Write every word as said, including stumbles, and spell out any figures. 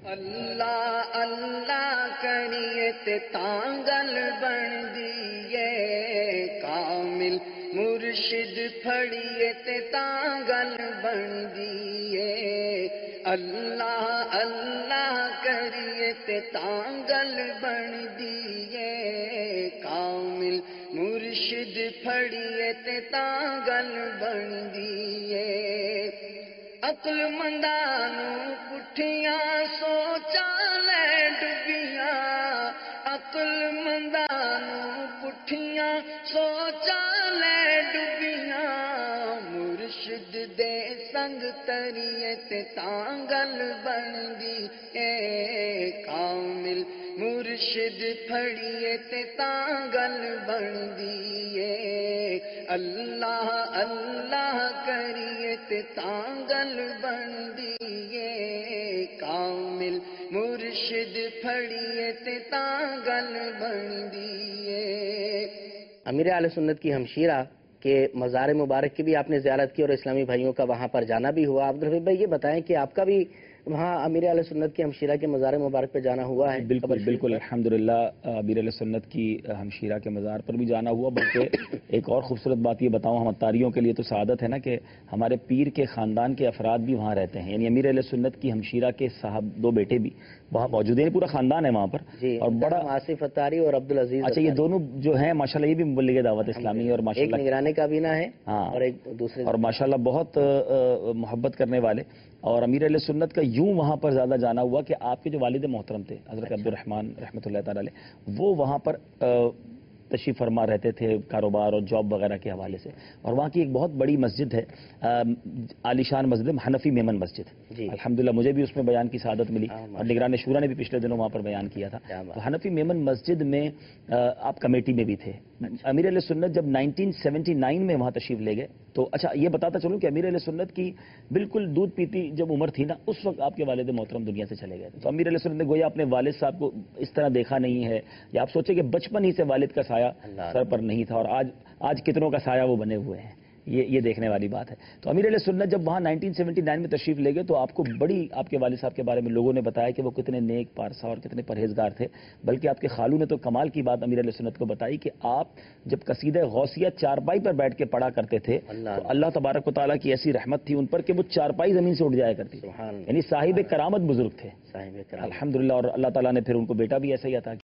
اللہ اللہ کریے تے تانگل بن دیے، کامل مرشد پھڑیے تے تانگل بن دیے، اللہ اللہ کریے تے تانگل بن دیے، کامل مرشد پھڑیے تے تانگل بن دیے، عقل مندانوں پٹھیاں سوچاں لے ڈبیاں، عقل مندانوں پٹھیاں سوچاں لے ڈبیاں، مرشد دے سنگ تریے تے تانگل بن دی اے، کامل مرشد پھڑیے تے تانگل بن دیے، اللہ اللہ کریے تے تانگل بن دیے، کامل مرشد پھڑیے تے تانگل بن دیے۔ امیر اہل سنت کی ہمشیرہ کے مزار مبارک کی بھی آپ نے زیارت کی اور اسلامی بھائیوں کا وہاں پر جانا بھی ہوا۔ عبدالحفیظ بھائی یہ بتائیں کہ آپ کا بھی وہاں امیر اہل سنت کی ہمشیرہ کے مزار مبارک پہ جانا ہوا ہے؟ بالکل بالکل الحمدللہ امیر اہل سنت کی ہمشیرہ کے مزار پر بھی جانا ہوا، بلکہ ایک اور خوبصورت بات یہ بتاؤں، ہم اتاریوں کے لیے تو سعادت ہے نا کہ ہمارے پیر کے خاندان کے افراد بھی وہاں رہتے ہیں، یعنی امیر اہل سنت کی ہمشیرہ کے صاحب دو بیٹے بھی وہاں موجود ہیں، پورا خاندان ہے وہاں پر جی، اور بڑا آصف اتاری اور عبدالعزیز اچھا یہ دونوں جو ہیں ماشاءاللہ یہ بھی مبلغ دعوت اسلامی اور ماشاءاللہ ایک نگران کابینہ ہے ہاں اور ایک دوسرے اور ماشاءاللہ بہت محبت کرنے والے، اور امیر اہل سنت کا یوں وہاں پر زیادہ جانا ہوا کہ آپ کے جو والد محترم تھے حضرت عبد الرحمن رحمۃ اللہ تعالی علیہ، وہ وہاں پر تشریف فرما رہتے تھے کاروبار اور جاب وغیرہ کے حوالے سے، اور وہاں کی ایک بہت بڑی مسجد ہے عالی شان مسجد حنفی میمن مسجد جی، الحمدللہ مجھے بھی اس میں بیان کی سعادت ملی اور نگران شورا نے بھی پچھلے دنوں وہاں پر بیان کیا تھا۔ تو حنفی میمن مسجد میں آپ کمیٹی میں بھی تھے۔ امیر اہل سنت جب نائنٹین سیونٹی نائن میں وہاں تشریف لے گئے تو اچھا یہ بتاتا چلوں کہ امیر اہل سنت کی بالکل دودھ پیتی جب عمر تھی نا، اس وقت آپ کے والد محترم دنیا سے چلے گئے، تو امیر اہل سنت نے گویا اپنے والد صاحب کو اس طرح دیکھا نہیں ہے، یا آپ سوچیں کہ بچپن ہی سے والد کا سایہ سر پر نہیں تھا اور آج آج کتنوں کا سایہ وہ بنے ہوئے ہیں، یہ یہ دیکھنے والی بات ہے۔ تو امیر اہل سنت جب وہاں نائنٹین سیونٹی نائن میں تشریف لے گئے تو آپ کو بڑی آپ کے والد صاحب کے بارے میں لوگوں نے بتایا کہ وہ کتنے نیک پارسا اور کتنے پرہیزگار تھے، بلکہ آپ کے خالو نے تو کمال کی بات امیر اہل سنت کو بتائی کہ آپ جب قصیدہ غوثیہ چارپائی پر بیٹھ کے پڑھا کرتے تھے تو اللہ تبارک و تعالیٰ کی ایسی رحمت تھی ان پر کہ وہ چارپائی زمین سے اٹھ جایا کرتی، یعنی صاحب کرامت بزرگ تھے الحمدللہ، اور اللہ تعالیٰ نے پھر ان کو بیٹا بھی ایسا ہی عطا کیا۔